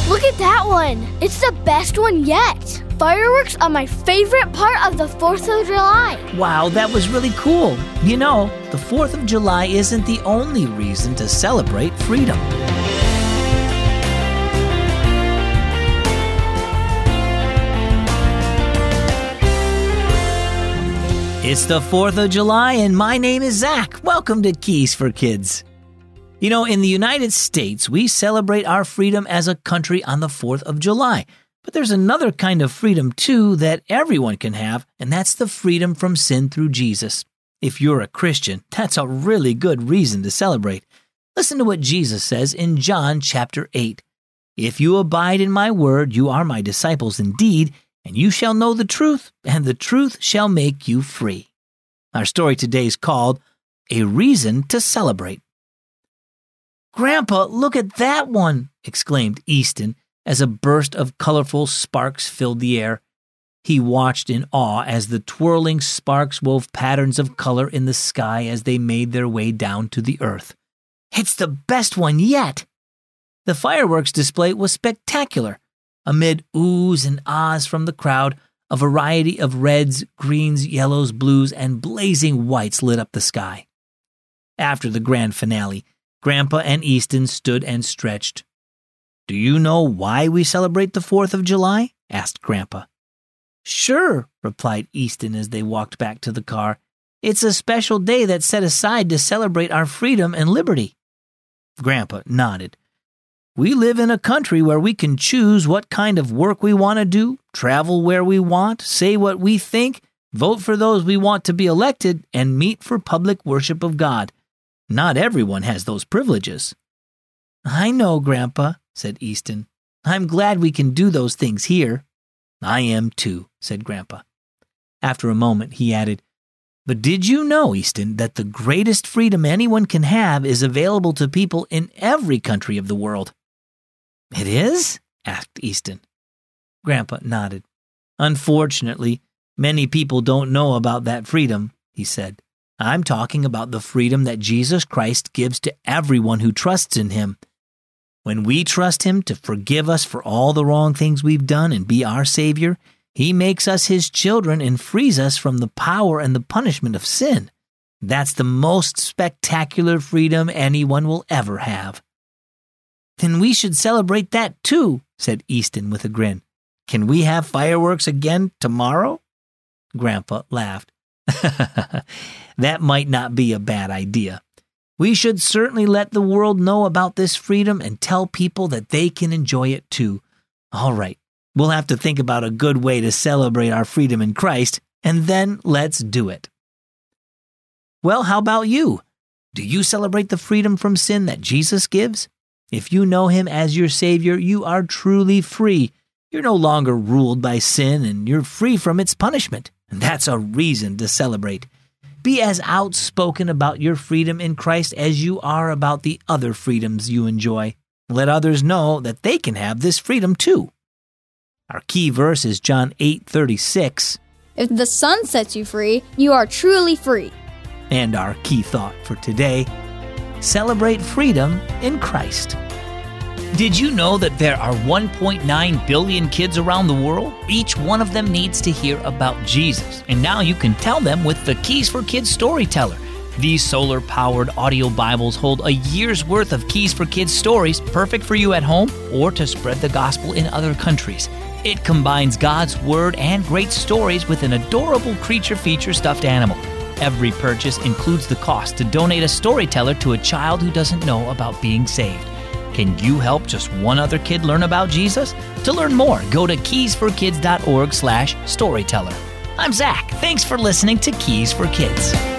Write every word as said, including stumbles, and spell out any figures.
Look at that one. It's the best one yet. Fireworks are my favorite part of the fourth of July. Wow, that was really cool. You know, the fourth of July isn't the only reason to celebrate freedom. It's the fourth of July, and my name is Zach. Welcome to Keys for Kids. You know, in the United States, we celebrate our freedom as a country on the fourth of July. But there's another kind of freedom, too, that everyone can have, and that's the freedom from sin through Jesus. If you're a Christian, that's a really good reason to celebrate. Listen to what Jesus says in John chapter eight. If you abide in my word, you are my disciples indeed, and you shall know the truth, and the truth shall make you free. Our story today is called A Reason to Celebrate. Grandpa, look at that one, exclaimed Easton, as a burst of colorful sparks filled the air. He watched in awe as the twirling sparks wove patterns of color in the sky as they made their way down to the earth. It's the best one yet! The fireworks display was spectacular. Amid oohs and ahs from the crowd, a variety of reds, greens, yellows, blues, and blazing whites lit up the sky. After the grand finale, Grandpa and Easton stood and stretched. "Do you know why we celebrate the fourth of July?" asked Grandpa. "Sure," replied Easton as they walked back to the car. "It's a special day that's set aside to celebrate our freedom and liberty." Grandpa nodded. "We live in a country where we can choose what kind of work we want to do, travel where we want, say what we think, vote for those we want to be elected, and meet for public worship of God. Not everyone has those privileges." "I know, Grandpa," said Easton. "I'm glad we can do those things here." "I am too," said Grandpa. After a moment, he added, "But did you know, Easton, that the greatest freedom anyone can have is available to people in every country of the world?" "It is?" asked Easton. Grandpa nodded. "Unfortunately, many people don't know about that freedom," he said. "I'm talking about the freedom that Jesus Christ gives to everyone who trusts in him. When we trust him to forgive us for all the wrong things we've done and be our Savior, he makes us his children and frees us from the power and the punishment of sin. That's the most spectacular freedom anyone will ever have." "Then we should celebrate that too," said Easton with a grin. "Can we have fireworks again tomorrow?" Grandpa laughed. "That might not be a bad idea. We should certainly let the world know about this freedom and tell people that they can enjoy it too. All right, we'll have to think about a good way to celebrate our freedom in Christ, and then let's do it." Well, how about you? Do you celebrate the freedom from sin that Jesus gives? If you know him as your Savior, you are truly free. You're no longer ruled by sin, and you're free from its punishment. And that's a reason to celebrate. Be as outspoken about your freedom in Christ as you are about the other freedoms you enjoy. Let others know that they can have this freedom too. Our key verse is John eight thirty-six. If the Son sets you free, you are truly free. And our key thought for today, celebrate freedom in Christ. Did you know that there are one point nine billion kids around the world? Each one of them needs to hear about Jesus. And now you can tell them with the Keys for Kids Storyteller. These solar-powered audio Bibles hold a year's worth of Keys for Kids stories, perfect for you at home or to spread the gospel in other countries. It combines God's Word and great stories with an adorable creature feature stuffed animal. Every purchase includes the cost to donate a storyteller to a child who doesn't know about being saved. Can you help just one other kid learn about Jesus? To learn more, go to keys for kids dot org slash storyteller. I'm Zach. Thanks for listening to Keys for Kids.